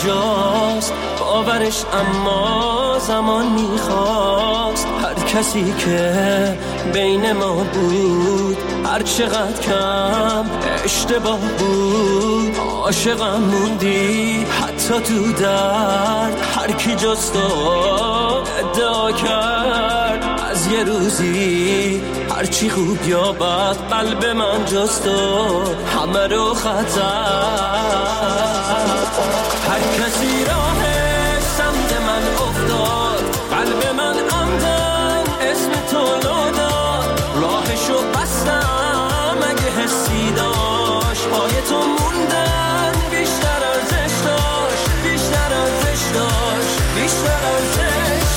اینجاست باورش، اما زمان میخواست. هر کسی که بین ما بود هر چقدر کم اشتباه بود، عاشقم موندی حتی تو درد. هر کی جز تو ادعا کرد از یه روزی هرچی خوب یا بد قلب من جز تو همه رو خطر. هر کسی راهش سمت من افتاد، قلب من عمدن اسم تو لو داد. راهشو بستم اگه حسی داشت، پای تو موندن بیشتر ارزش داشت، بیشتر ارزش داشت، بیشتر ارزش داشت.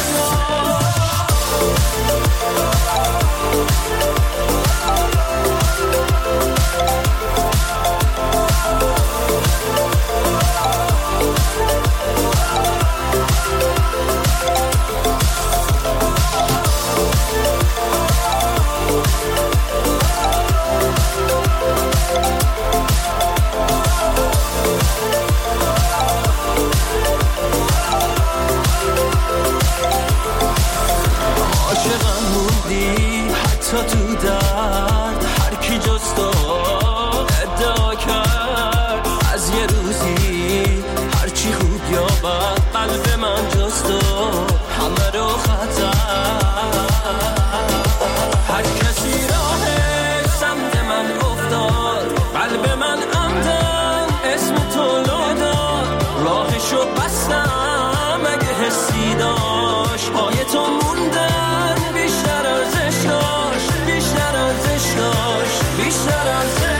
تو درد هر کی جز تو ادعا کرد از یه روزی هرچی خوب یا بد قلب من جز تو همه رو خطر. هر کسی راهش سمت من افتاد، قلب من عمدن اسم تو لو داد. راهشو بستم اگه حسی داشت، پای تو موندن بیشتر ارزش داشت، بیشتر ارزش داشت، بیشتر ارزش داشت.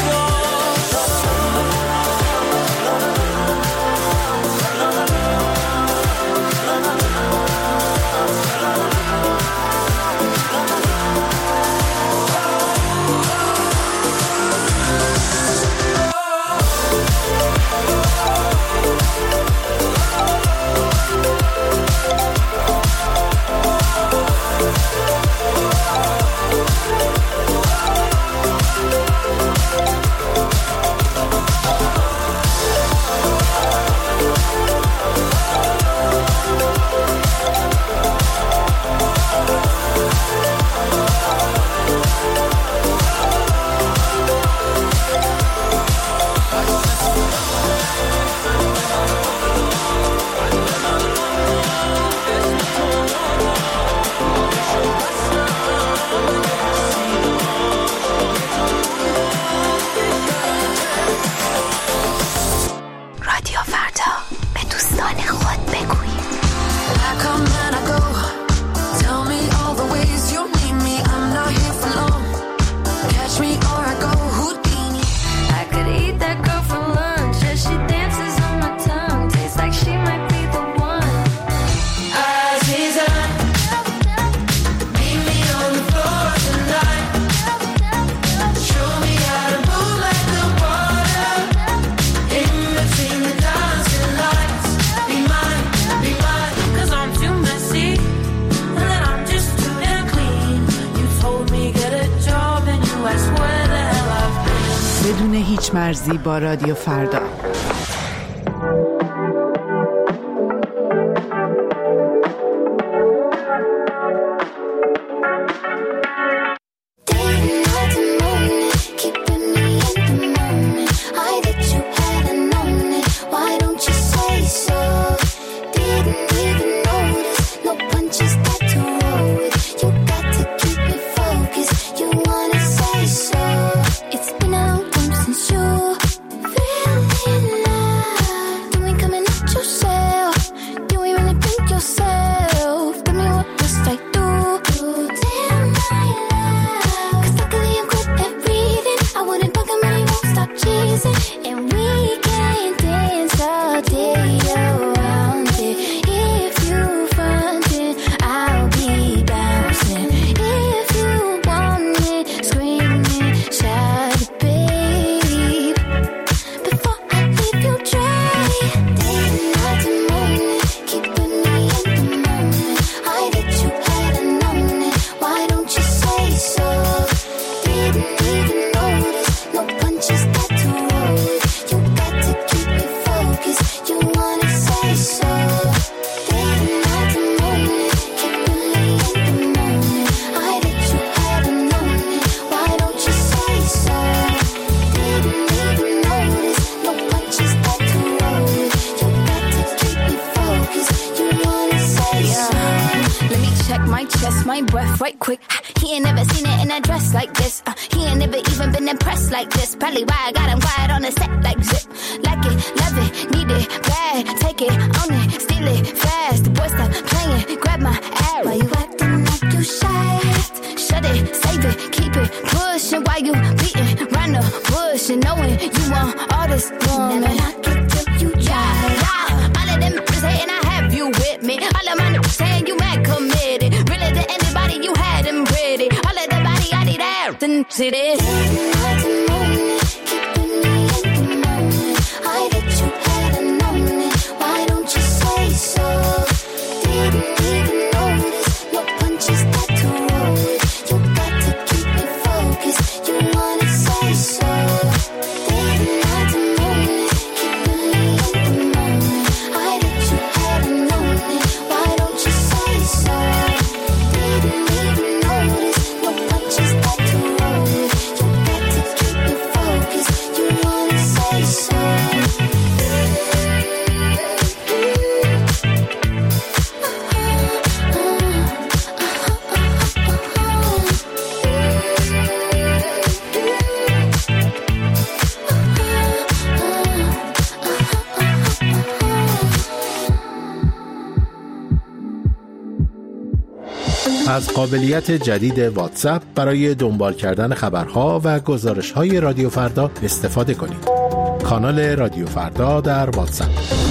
بدون هیچ مرزی با رادیو فردا. It's been a while since you feel quick. He ain't never seen it in a dress like this. He ain't never even been impressed like this. Probably why I got him quiet on the set like zip. Like it, love it, need it, bad. Take it, own it, steal it, fast. The boy stop playing, grab my ass. Why you acting like you shy? Shut it, save it, keep it pushing. Why you beating round the bush and knowing you want all this woman? Never knock it till you try. All of them just hating, I have you with me. All of my niggas saying you mad committed. Really to anybody you had them pretty. All of the body I need out and sit it. از قابلیت جدید واتساپ برای دنبال کردن خبرها و گزارش‌های رادیو فردا استفاده کنید. کانال رادیو فردا در واتساپ.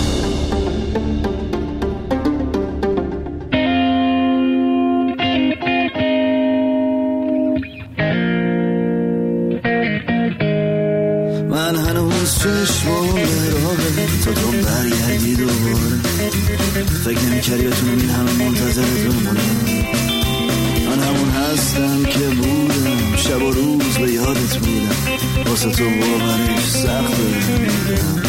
من هنوز چشمام براغه تا تو برگردی دوباره. فکر نمی‌کردی بتونم این همه منتظرت بمونم. من همون هستم که بودم، شب و روز به یادت بودم، واسه تو باورش سخته میدونم.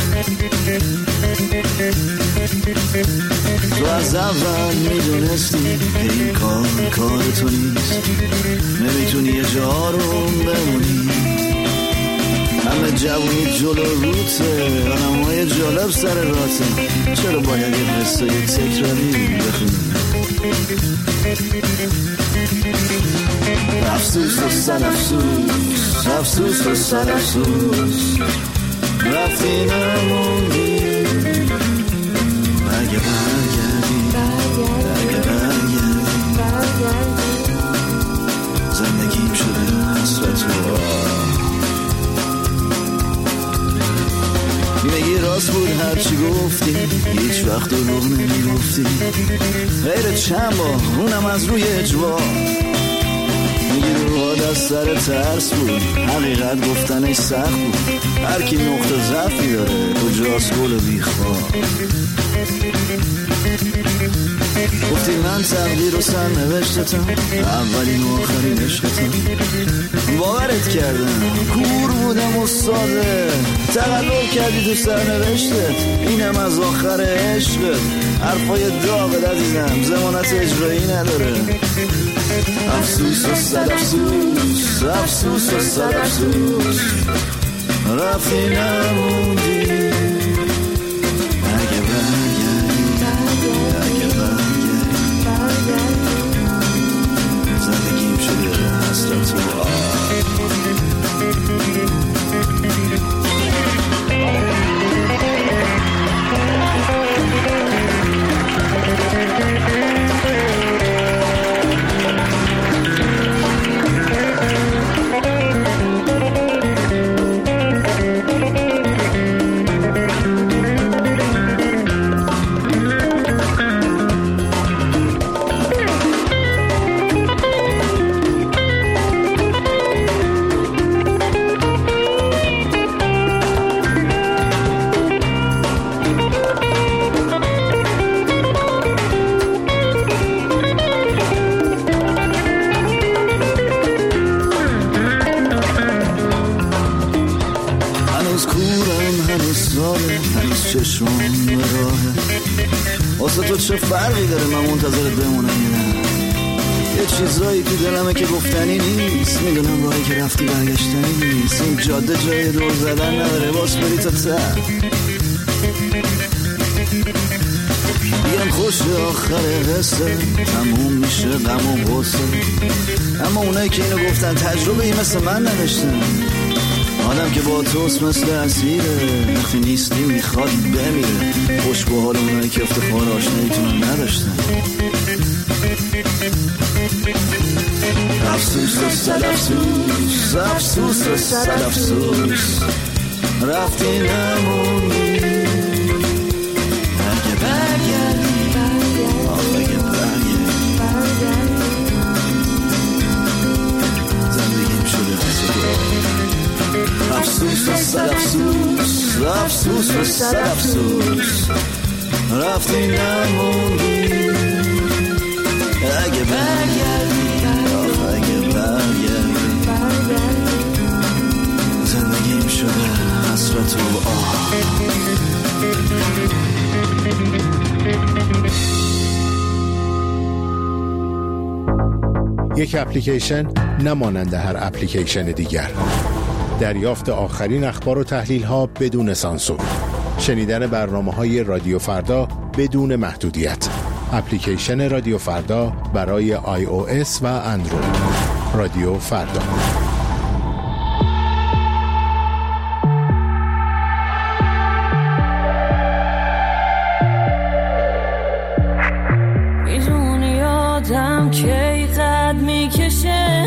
تو از اول میدونستی که این کار تو نیست، نمیتونی یه جا رو بمونی. همه جوونی جلو روته، آدمای جالب سر راته، چرا باید یه قصه تکراری بخونی؟ افسوس و سر افسوس، افسوس و سر افسوس، رفتی نموندی. اگه برگردی، اگه برگردی، زندگیم شده حسرت و میگی راست بود هرچی گفتی، هیچ وقت دروغ نمیگفتی. غیر چند بار اونم از روی اجبار، میگی روحات از سر ترس بود، حقیقت گفتنش سخت بود. هر کی نقطه ضعفی داره کجاست گل بیخوار. گفتی من تقدیر و سر نوشتتم، اولین و آخرین عشقتم. باورت کردم کور بودم و ساده، تقلب کردی تو سر نوشتت، اینم از آخر عشقت. حرفای داغت عزیزم ضمانت اجرایی نداره. افسوس و صد افسوس، افسوس و صد افسوس، رفتی نموندی. اگه برگردی، اگه برگردی، زندگیم شده حسرت و چشمون به راهه. واسه تو چه فرقی داره من منتظرت بمونم یا نه؟ یه چیزایی تو دلمه که گفتنی نیست، میدونم راهی که رفتی برگشتنی نیست. این جاده جای دور زدن نداره، باز بری تا ته. بگم خوش آخر قصه، تموم میشه غم و غصه. اونایی که اینو گفتن تجربه ای مثل من نداشتن. آدم که با توست مثل اسیره، وقتی نیستی میخواد بمیره. خوش به حال اونایی که افتخار آشناییتون نداشتن. افسوس و صد افسوس، افسوس و صد افسوس، رفتی نموندی. اگه برگردی، اگه برگردی، زندگیم شده حسد و افسوس و صد افسوس، افسوس و صد افسوس، رفتی نموندی. اگه برگردی، اگه برگردی، زندگیم شده حسرت و آه. یک اپلیکیشن نمانند هر اپلیکیشن دیگر. دریافت آخرین اخبار و تحلیل ها بدون سانسور. شنیدن برنامه‌های رادیو فردا بدون محدودیت. اپلیکیشن رادیو فردا برای iOS و اندروید. رادیو فردا. میدونی آدم کی قد میکشه،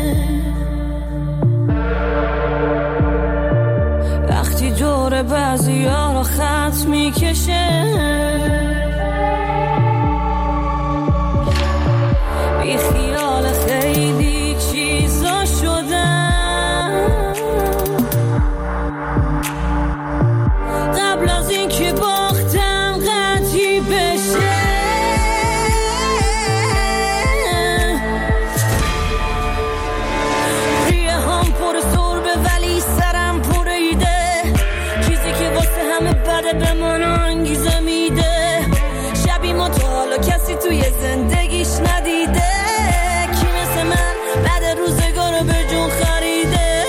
وقتی دور بعضی ها رو خط میکشه. بی خیال خیلی چیزا شدم، قبل از این که باختم قطعی بشه. ریه هم پر سربه ولی سرم پر ایده، چیزی که واسه همه بده به من انگیزه میده. شبی ما تا حالا کسی توی زندگیش ندیده، کی مثل من بعد روزگار به جون خریده.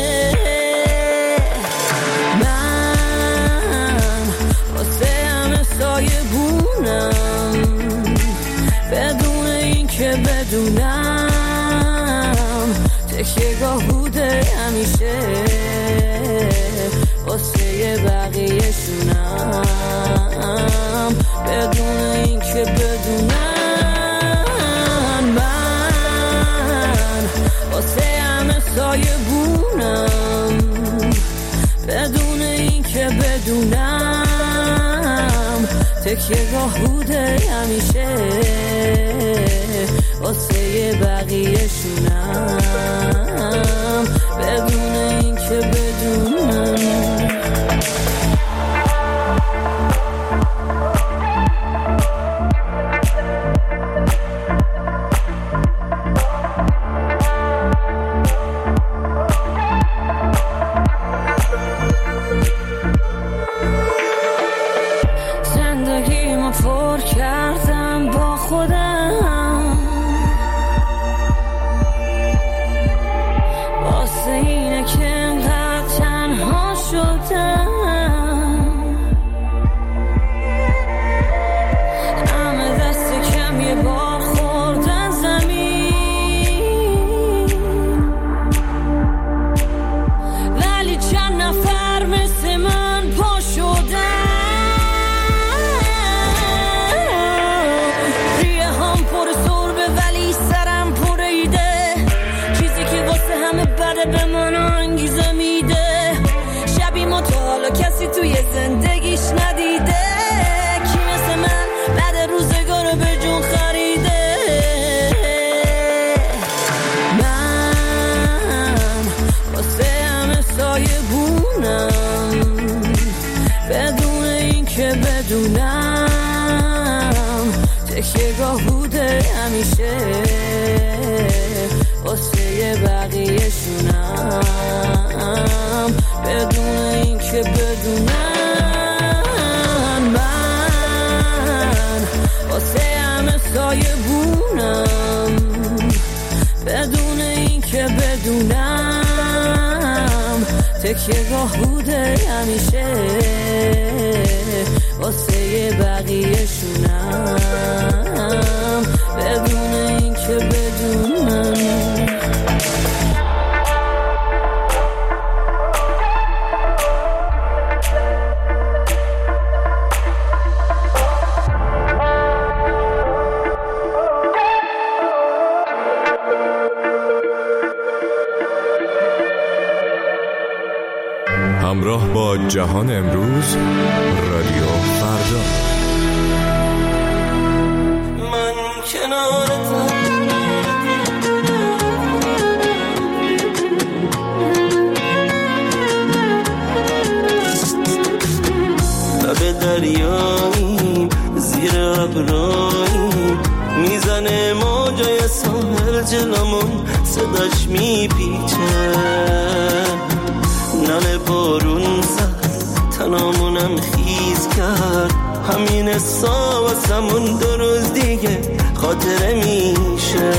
من واسه همه سایه بونم، بدون این که بدونم تکیه‌گاه بوده همیشه واسه بقیه شونم، بدون این که بدونم. من واسه همه سایه بونم، بدون این که بدونم تکیه‌گاه بوده همیشه واسه بقیه شونم، بدون این که بدونم. پر کردم با خودم، واسه اینه که انقدر تنها شدم. همه دست کم یه بار خوردن زمین، ولی چند نفر مثل من پا شدن. به من انگیزه میده، شبی ما تا حالا کسی توی زندگیش ندیده، کی مثل من بعد روزگار به جون خریده. من واسه همه سایه بونم، بدون این که بدونم تکیه‌گاه بوده همیشه واسه بقیه شونم، بدون این که بدونم. من واسه همه سایه بونم، بدون این که بدونم تکیه‌گاه بوده همیشه واسه بقیه شونم، بدون این که بدونم. همراه با جهان امروز، رادیو فردا. من کنارتم، لب دریاییم زیر ابراییم، میزنه موجای ساحل جلومون، صداش میپیچه، نل بارون زد تنامونم خیز کرد، همین حسا واسمون 2 روز دیگه خاطره میشه.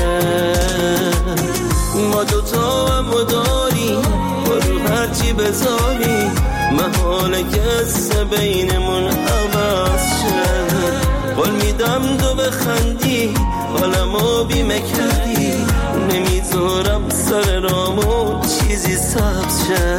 ما دوتا هم داریم با رو هرچی بذاری، محاله قصه بینمون عوض شه. قول میدم تو بخندی حالمو بیمه کردی، نمیذارم سر رامو چیزی سبز شه.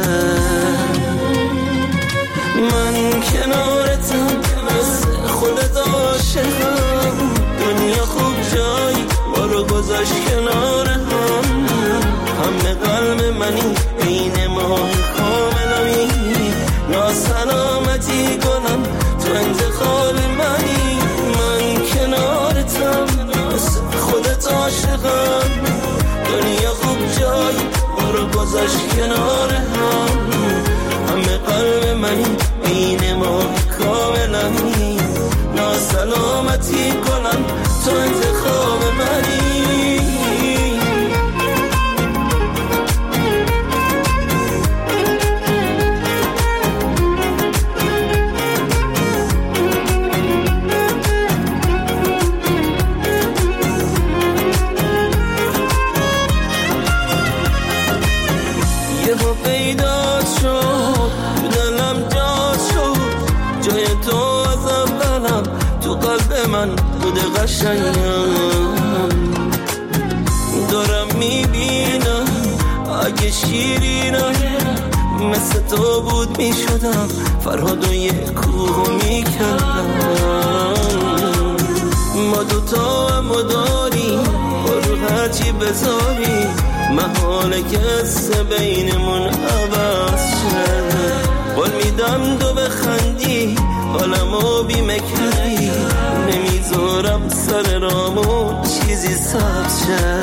من کنارتم مثل خودت عاشقم، دنیا خوب جایی ما رو گذاشت کنار هم، همه قلب منی بین ماه کاملمی، ناسلامتی گلم تو انتخاب منی. من کنارتم مثل خودت عاشقم، دنیا خوب جایی ما رو گذاشت کنار هم، همه قلب منی بین ما کاملمی، ناسلامتی کنم تو انتخاب منی. یهو پیدا شد تو دلم جا شد، جای تو از اولم تو قلب من بوده قشنگم. دارم میبینم اگه شیرینم مثل تو بود میشدم، فرهاد و یه کوه میکردم. ما دوتا هم داریم با رو هرچی بذاری، محاله قصه بینمون عوض شه. قول میدم تو بخندی حالمو بیمه کردی، نمیذارم سر رامو چیزی سبز شه.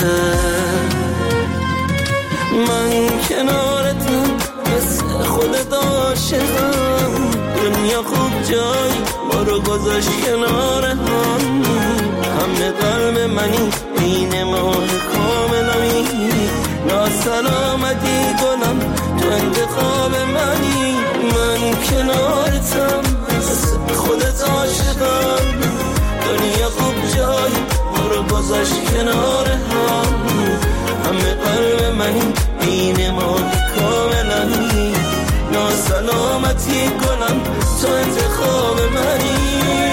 من کنارتم مثل خودت عاشقم، دنیا خوب جایی ما رو گذاشت کنار هم، همه قلب منی بین ماه کاملمی، ناسلامتی گلم تو انتخاب منی. من کنارتم مثل خودت عاشقم، دنیا خوب جایی ما رو گذاشت کنار هم، همه قلب منی بین ماه کاملمی، ناسلامتی گلم تو انتخاب منی.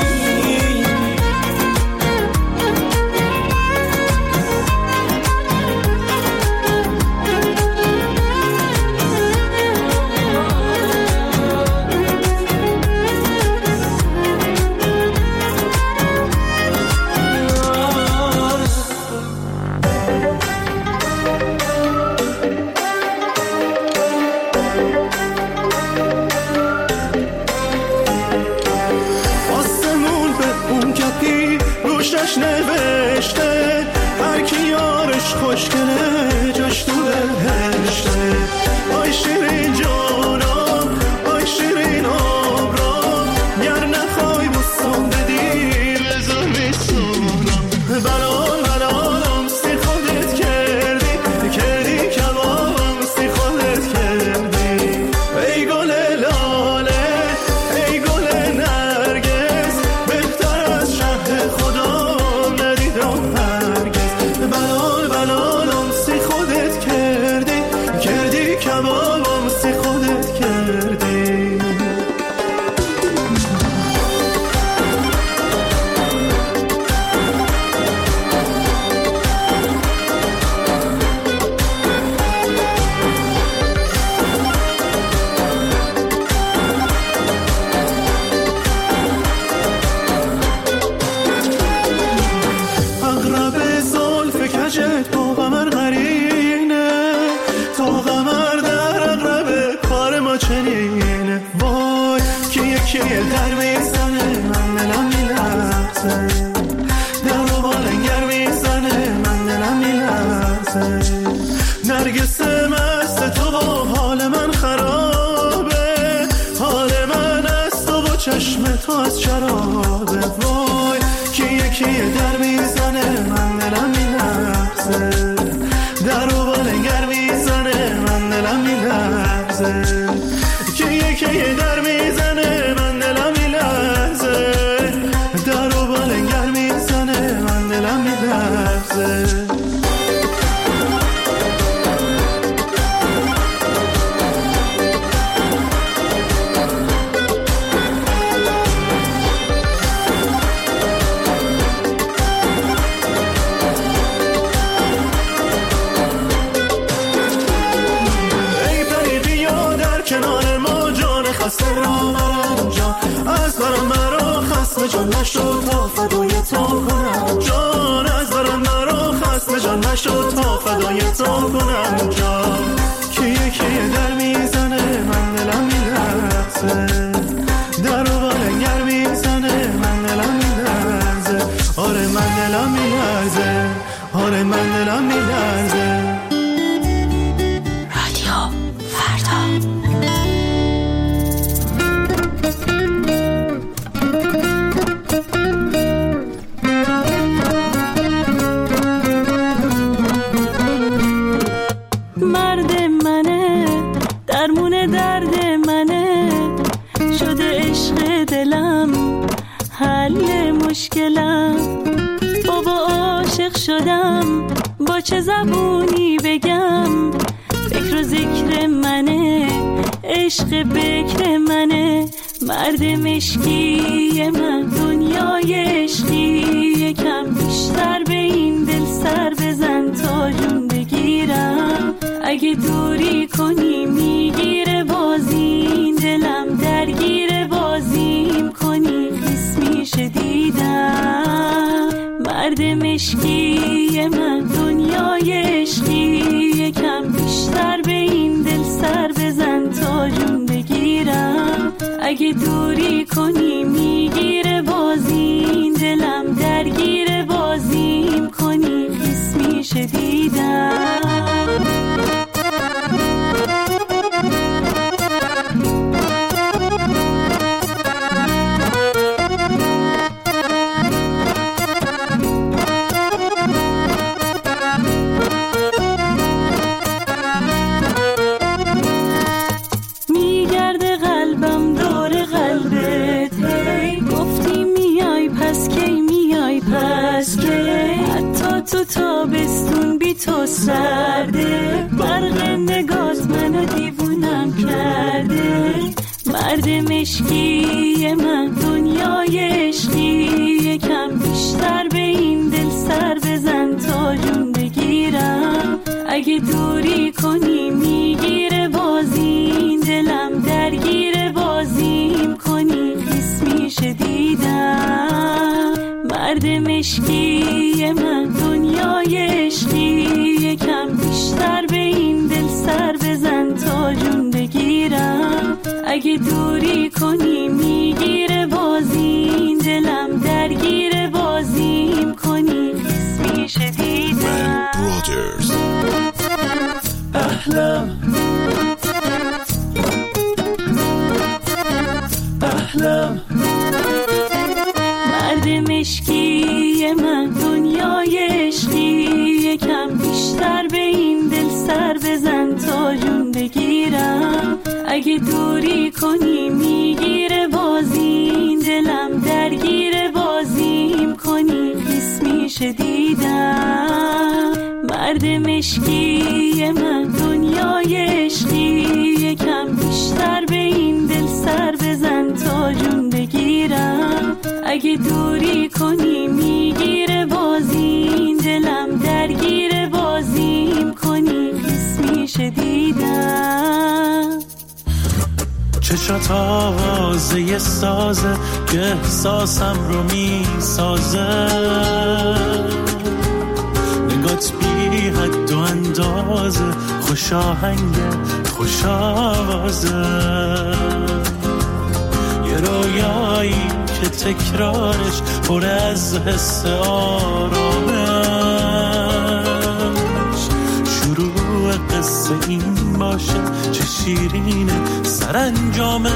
روشش نوشته هر کی یارش خوشگله جاش تو بهشته. آی شیرین جانم آی شیرین آبرام، گر نخوای بستان بدی بذار بسونم. بلال بلالم سی خودت کردی، کردی کبابم سی خودت کردی. ای گل لاله ای گل نرگس، بهتر از شهر خدا ندیدم هرگز. بلال بلالم سی یه در میزنه من دلم میلرزه، در و بالنگر میزنه من دلم میلرزه. نرگس مست تو با حال من خرابه، حال من از تو و چشم تو از شرابه. وای که یکی در میزنه من دلم میلرزه، در و بالنگر میزنه من دلم میلرزه. که یکی در میزنه من دلم میلرزه، در و بالنگر میزنه من دلم میلرزه. از برم مرا خسم جان نشد تا فدای تو کنم جان، از برم مرا خسم جان نشد تا فدای تو کنم جان. که یکی در میزنه من دلم میلرزه، در و بالنگر میزنه من دلم میلرزه. آره من دلم میلرزه، آره من دلم میلرزه. رادیو فردا. با چه زبونی بگم، فکر و ذکر منه، عشق بکر منه. مرد مشکی من دنیای عشقی، یکم بیشتر به این دل سر بزن تا جون بگیرم. اگه دوری کنی میگیره بازی، دلم درگیر بازیم کنی خیس میشه دیدم. مرد مشکی من دنیای عشقی، یکم بیشتر به این دل سر بزن تا جون بگیرم. اگه دوری کنی میگیره بازی، دلم درگیر بازیم کنی خیس میشه دیدم. تو تابستون بی تو سرده، برق نگات منو دیوونم کرده. مرد مشکی من دنیای عشقی، یکم بیشتر به این دل سر بزن تا جون بگیرم. اگه دوری کنی میگیره بازی، دلم درگیر بازیم کنی خیس میشه دیدم. مرد مشکی من دنیای عشقی، یکم بیشتر به این دل سر بزن تا جون بگیرم. اگه دوری کنی میگیره بازی، دلم درگیر بازیم کنی خیس میشه دیدم. احلام احلام. مرد مشکی من دنیای عشقی، یکم بیشتر به این دل سر بزن تا جون بگیرم. اگه دوری کنی میگیره بازی، دلم درگیر بازیم کنی خیس میشه دیدم. مرد مشکی من دنیای عشقی، یکم بیشتر به این دل سر بزن تا جون بگیرم. اگه دوری کنی میگیره بازی، دلم درگیر بازیم کنی خیس میشه دیدم. چشات آوازه یه سازه که احساسم رو میسازه، نگات بی حد و اندازه، خوش آهنگه خوش آوازه. یه رویایی که تکرارش پر از حس آرامش. شروع قصه این باشه چه شیرینه سرانجامش.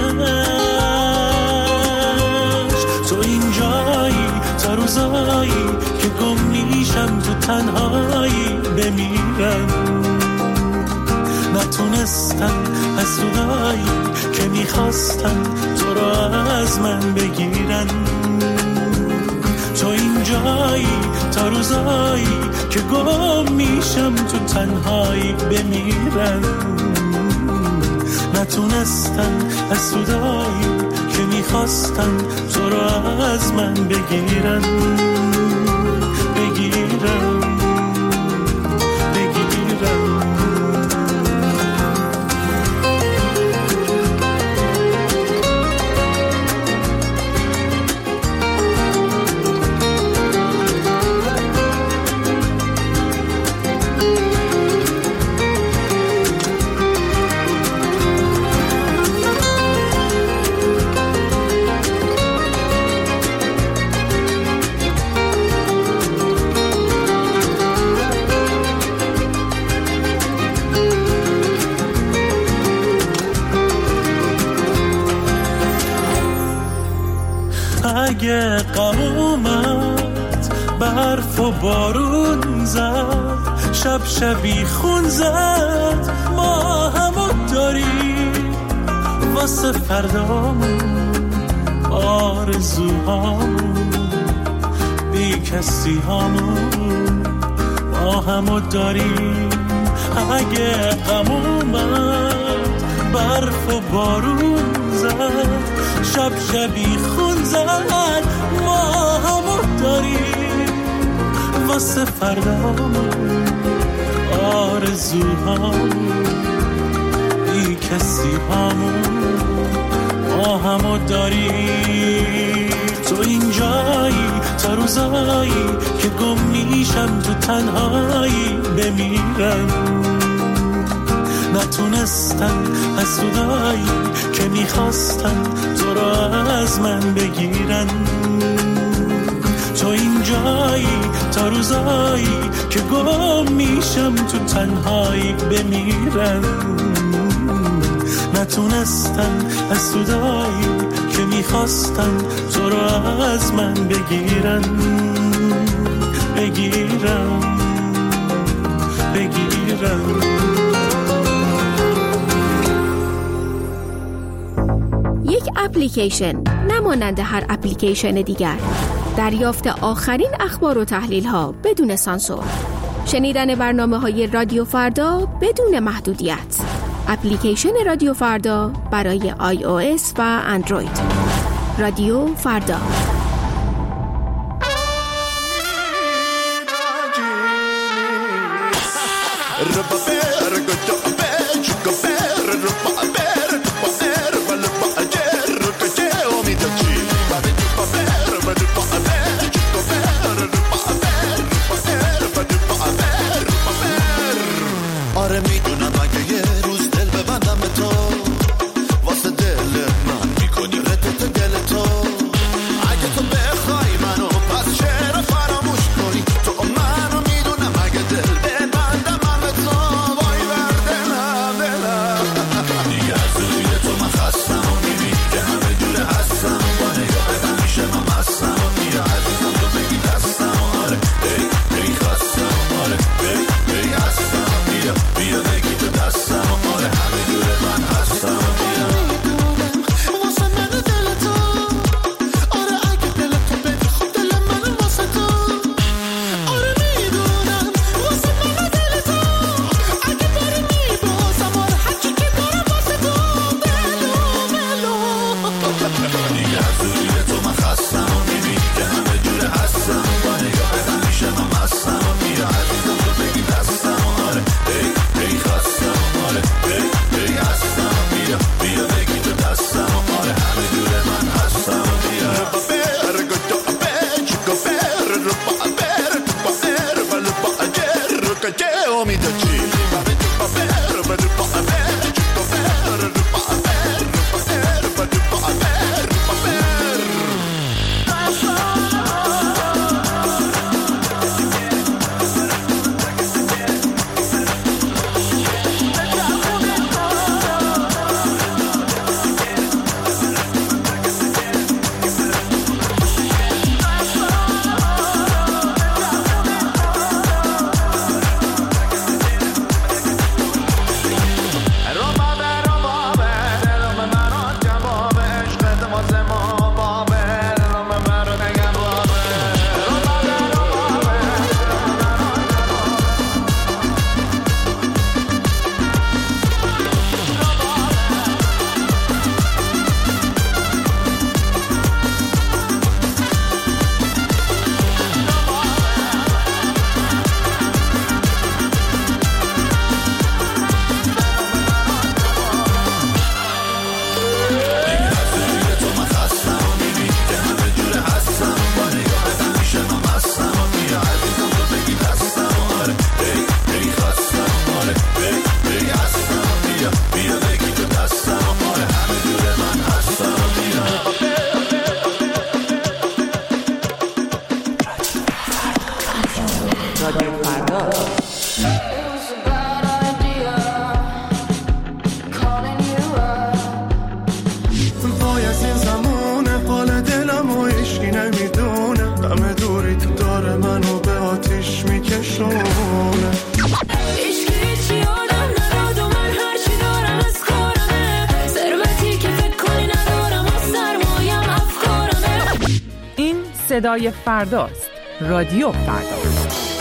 تو اینجایی تا روزایی که گم میشم تو تنهایی بمیرم. نتونستم حسودایی که میخواستم تو را از من بگیرن. تو اینجایی تا روزایی که گم میشم تو تنهایی بمیرم. نتونستم حسودایی که میخواستم تو را از من بگیرن. اگه غم اومد برف و بارون زد شب شبی خون زد ما همو داریم واسه فردامون آرزوهامون بی کسی هامون ما همو داریم. اگه غم اومد برف و بارون زد شب شبی خون زد ما همو داریم واسه فردامون آرزوهامون بی کسی هامون ما همو داریم. تو اینجایی تا روزایی که گم میشم تو تنهایی بمیرم. نتونستم حسودایی که میخواستم تو را از من بگیرن. تو اینجایی تا روزایی که گم میشم تو تنهایی بمیرم. نتونستم حسودایی که میخواستم تو را از من بگیرن. بگیرم یک اپلیکیشن نمانند هر اپلیکیشن دیگر. دریافت آخرین اخبار و تحلیل ها بدون سانسور. شنیدن برنامه‌های رادیو فردا بدون محدودیت. اپلیکیشن رادیو فردا برای iOS و اندروید. رادیو فردا. آره میدونم اگه یه روز دل ببندم به تو واسه دل من میکنی ردت دل تو. اگه تو بخوای منو پس چرا فراموش کنی؟ تو منو میدونم اگه دل ببندم من به تو وای بر دلم دیگه از روی تو من خستم و میبینی که همه جوره هستم با نگاهت همیشه من مستم و بیا عزیزم تو بگی دستم. آره بی خستم آره بی هستم بیا بگی تو دستم. صدای فرداست. رادیو فردا.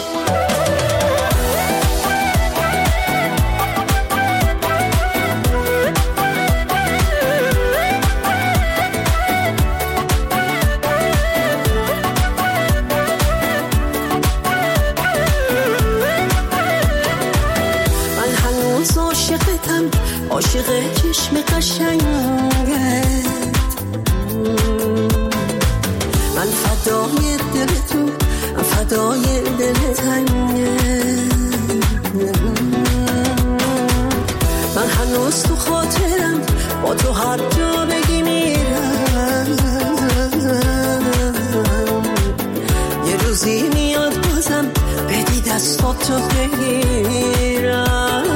عاشق چشم قشنگت، من فدای دل تو، فدای دل تنگت، من هنوز تو خاطرم، با تو هر جا بگی میرم، یه روزی میاد بازم بدی دستاتو بگیرم.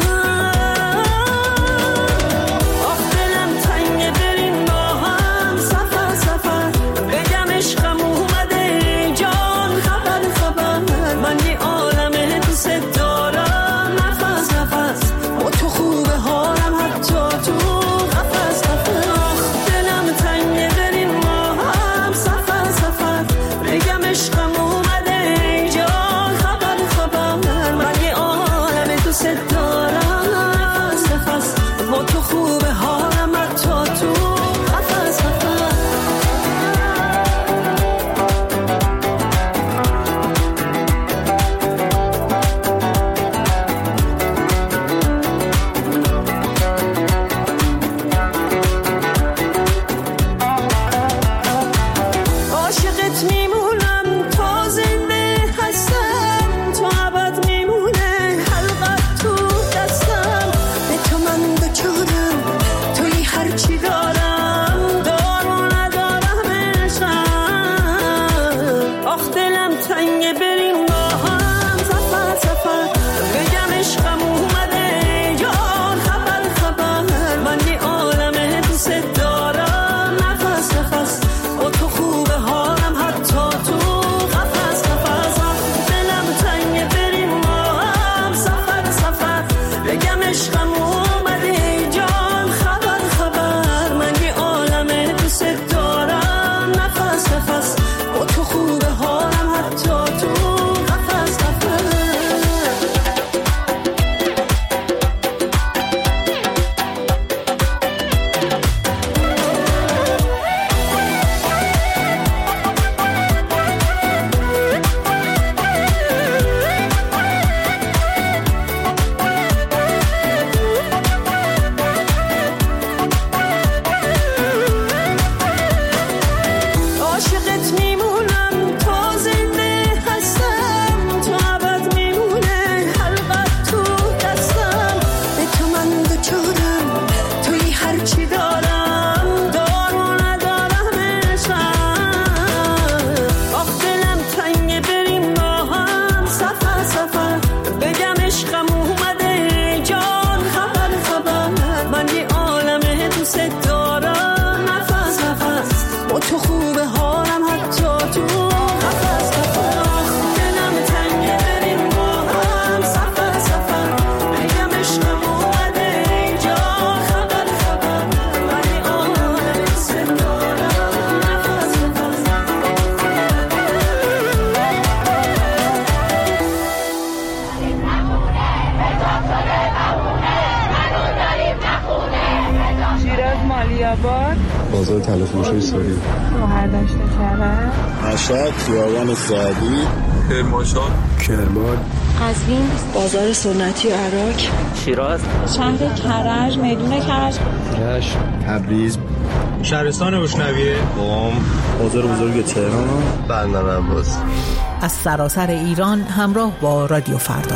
بازار تلفروشی سوری، برداشت کرد، مشهد، خیابان سعدی، کرمانشاه، کرمان، قزوین، بازار سنتی عراق، شیراز، شهر کرج، میدون کرج، رشت، تبریز، شهرستان گشنویه، قم، بازار بزرگ تهران، بندر عباس. از سراسر ایران همراه با رادیو فردا.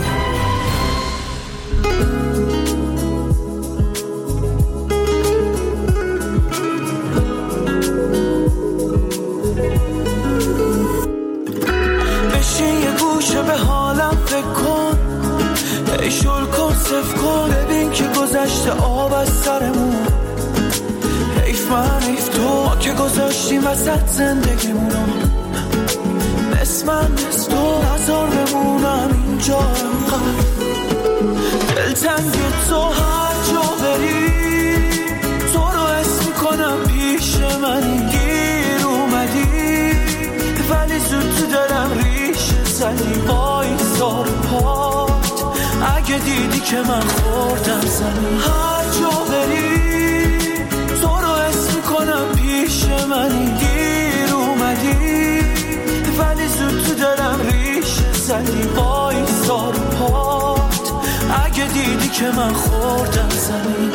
به حالم فکر کن، ای شل کن صف کن، ببین که گذشته آب از سرمون. حیف من حیف تو، ما که گذاشتیم وسط زندگیمونو، نصف من نصف تو، نظر بمونم اینجا انقدر. دلتنگ تو هر جا بری، تو رو حس میکنم پیش منی، گیر اومدی ولی زدی وایسا رو پات، اگه دیدی که من خوردم زمین. هر جا بری تو رو اسم کنم پیش منی، گیر اومدی ولی زود تو دلم ریشه زدی وایسا رو پات، اگه دیدی که من خوردم زمین.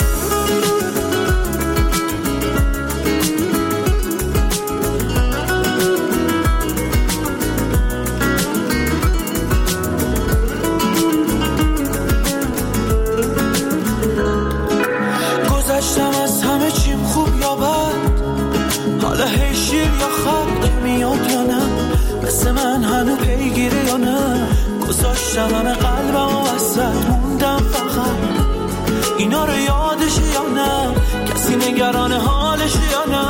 گذشتم از همه چیم خوب یا بد، حالا هی شیر یا خط میاد یا نه، مثل من هنو پیگیره یا نه. گذاشتم همه قلبم و وسط موندم فقط، اینا رو یادش یا نه، کسی نگران حالش یا نه.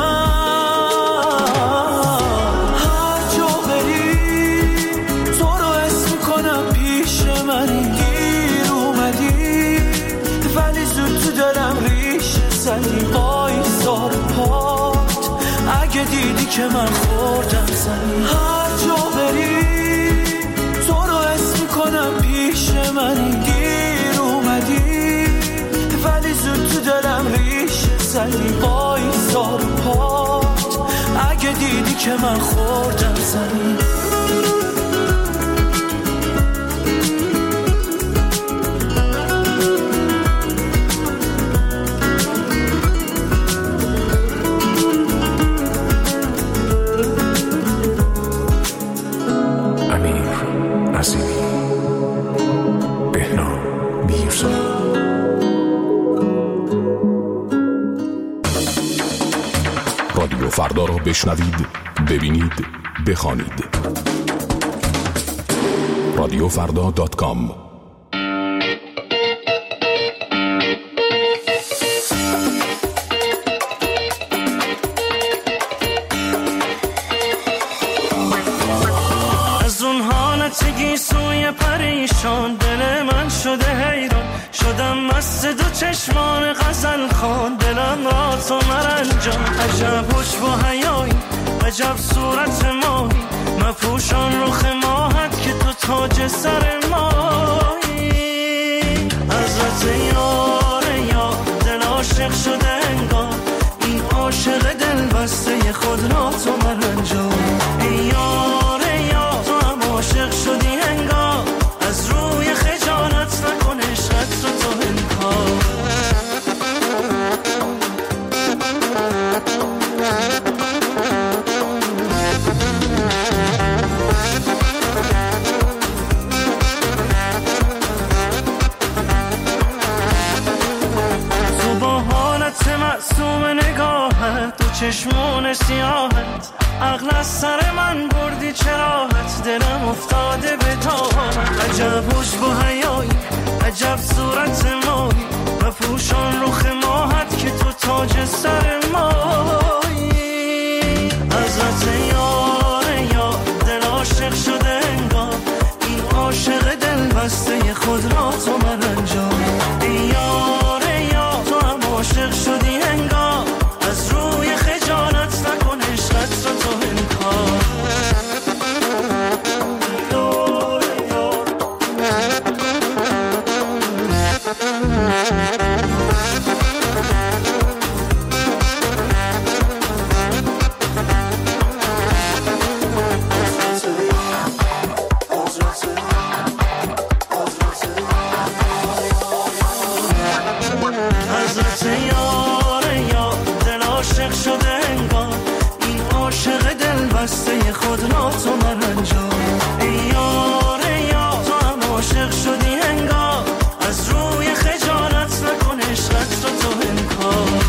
هر جا بری تو رو اسم کنم پیش منی، گیر اومدی ولی زود تو دلم ریشه زدی وایسا رو پات، اگه دیدی که من خوردم زمین. هر جا بری تو رو اسم کنم پیش منی، گیر اومدی ولی زود تو دلم ریشه زدی وایسا رو پات، اگه دیدی که من خوردم زمین. رادیو فردا را بشنوید، ببینید، بخوانید. radiofrda.com. از اون حالت گیسوی پریشان دل من شده حیران، شدم مست دو چشمان غزل خان، دلم را تو مرنجان. عجب حجب و حیایی، عجب صورت ماهی، مپوشان رخ ماهت که تو تاج سر ماهی. حضرت یار یا دل عاشق شده انگار، این عاشق دل بسته خود را تو مرنجان. ای یار یا تو هم عاشق شدی انگار، از روی خجالت نکن عشقت رو تو انکار. تو با حالت معصوم نگاهت، دو چشمون سیاهت، عقل از سر من بردی چراحت، دلم افتاده به تاهت. عجب حجب و حیایی، عجب صورت ماهی، مپوشان رخ ماهت که تو تاج سر ماهی. حضرت یار یا دل عاشق شده انگار، این عاشق دل بسته خود را تو مرنجان. ای یار یا تو هم عاشق شدی انگار، از روی خجالت نکن عشقت رو تو انکار. حضرت یار یا دل عاشق شده انگار، این عاشق دل بسته خود را تو مرنجان. ای یار یا تو هم عاشق شدی انگار، از روی خجالت نکن عشقت رو تو انکار.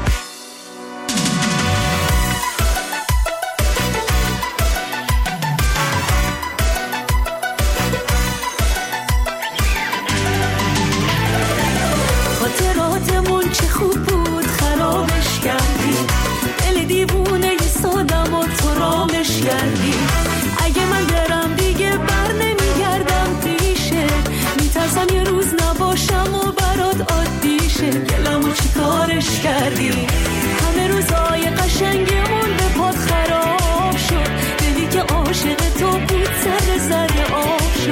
خاطراتمون چه خوب بود خرابش کردی، دل دیوونه سادم و تو رامش کردی. اگه من برم دیگه بر نمیگردم پیشه، میترسم یه روز نباشم و برات عادیشه. گلمو چی کارش کردی، همه روزای قشنگمون به پات خراب شد. دلی که عاشق تو بود سر زده آب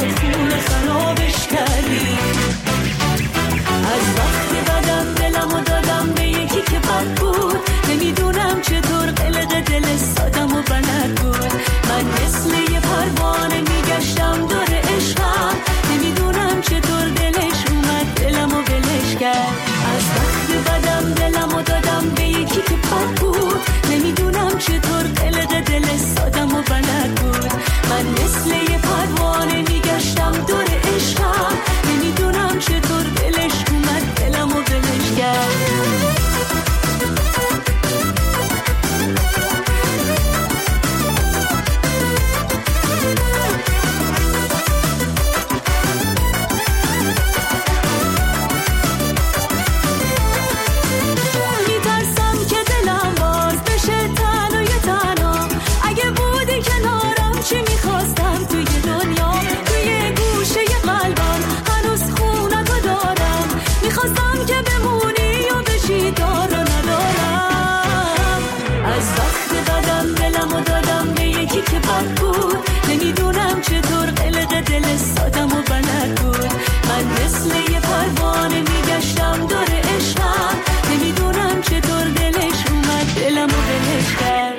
میخواستم که بمونی و بشی دار و ندارم. از وقت بدم دلمو دادم به یکی که بد بود، نمیدونم چطور قلق دل سادم و بلد بود. من مثل یه پروانه میگشتم دور عشقم، نمیدونم چطور دلش اومد دلمو بلش کرد.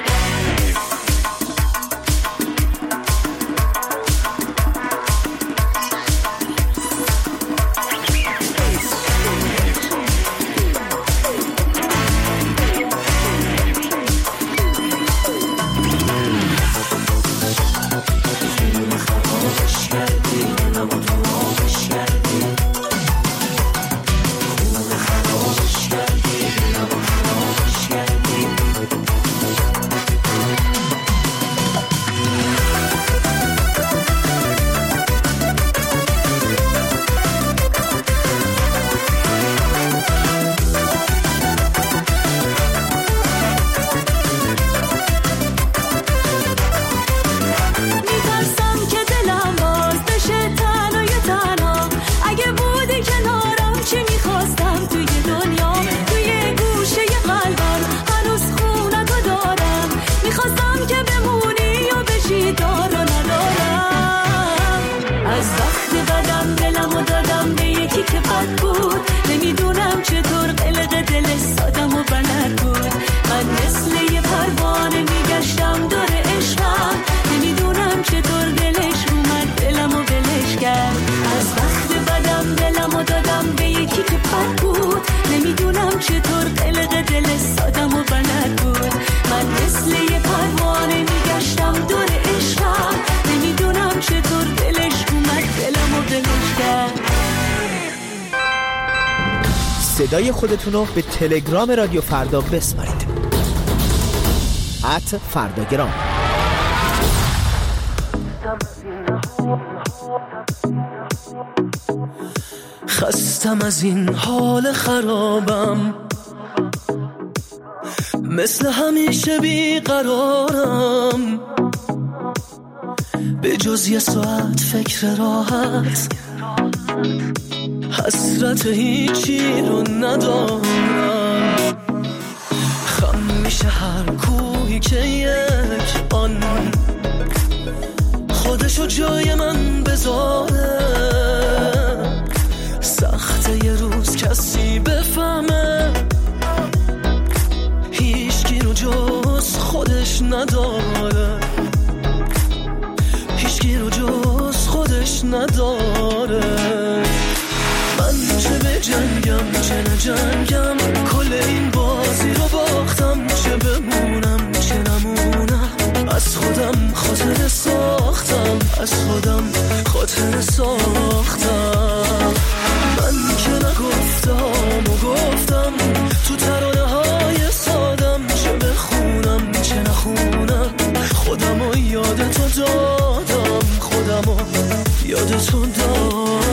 صدای خودتونو به تلگرام رادیو فردا بسپارید. @فرداگرام. خستم از این حال خرابم، مثل همیشه بیقرارم، به جز یه ساعت فکر راحت، حسرت هیچی رو ندارم. خم میشه هر کوهی که یک آن خودشو جای من بذاره. سخته یه روز کسی بفهمه هیچکی رو جز خودش نداره، هیچکی رو جز خودش نداره. من چه به جنگم چه نجنگم، کل این بازی رو باختم، چه بمونم چه نمونم. از خودم خاطره ساختم، از خودم خاطره ساختم. من که نگفتم و گفتم تو ترانه های سادم، چه بخونم چه نخونم. خودم رو یاد تو دادم، خودم رو یاد تو دادم.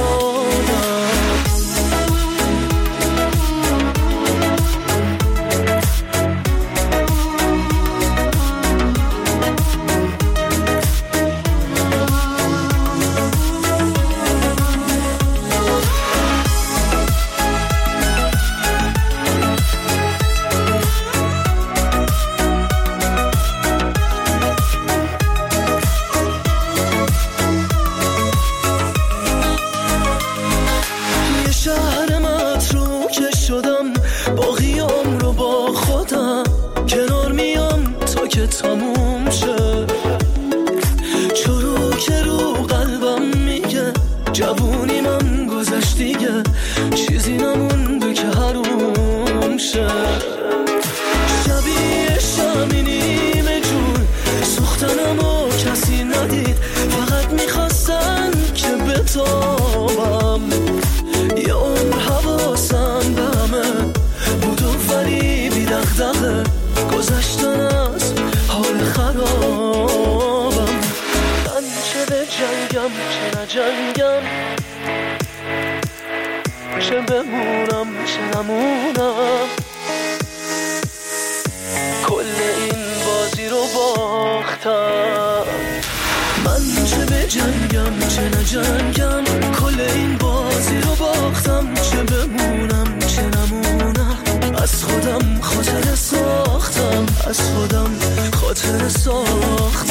تموم شه چرو که رو قلبم میگه جوونی من گذشت دیگه، چیزی نمونده که حروم شه. شبیه شمی نیمه جون سوختنمو کسی ندید، فقط میخواستن که بتابم. یه عمر حواسم به همه بود و ولی بی دغدغه، گذشتن از حال خرابم. من چه به جنگم چه نجنگم، چه بمونم چه نمونم. کل این بازی رو باختم. من چه به جنگم چه نجنگم، کل این بازی رو باختم. چه بمونم چه از خودم خاطر ساختم.